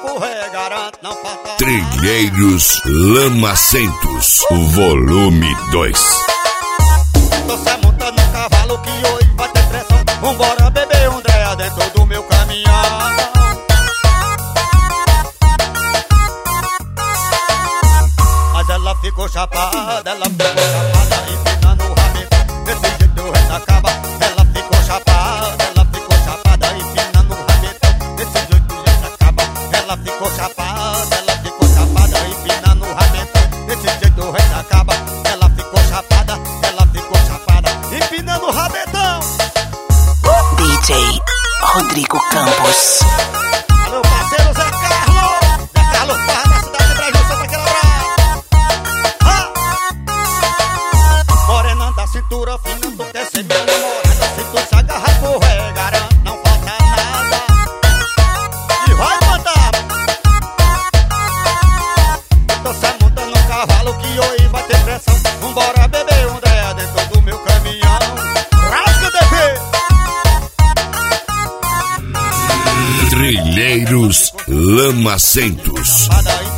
Trilheiros Lamacentos, volume 2. Tô se montando um cavalo que hoje vai ter pressão. Vambora beber Andréa dentro do meu caminhão. Mas ela ficou chapada, empinando o rabeta. Desse jeito o resto acaba. Ela ficou chapada, empinando o rabeta. Desse jeito o resto acaba. Ela ficou chapada, empinando o rabeta. Desse jeito o resto acaba. Ela ficou chapada, empinando o rabetão. DJ Rodrigo Campos. Alô, parceiro Zé Carlos. Zé Carlos Barra da cidade de Brasil, Santa Quebrada. Morena da cintura fina, tu quer ser minha namorada. Se tu se agarrar por regarão, não falta nada. E vai mandar. Tô se montando um cavalo que hoje vai ter pressão. Vambora beber Andréa dentro do meu caminhão. Rasga, bebê. Trilheiros Lamacentos.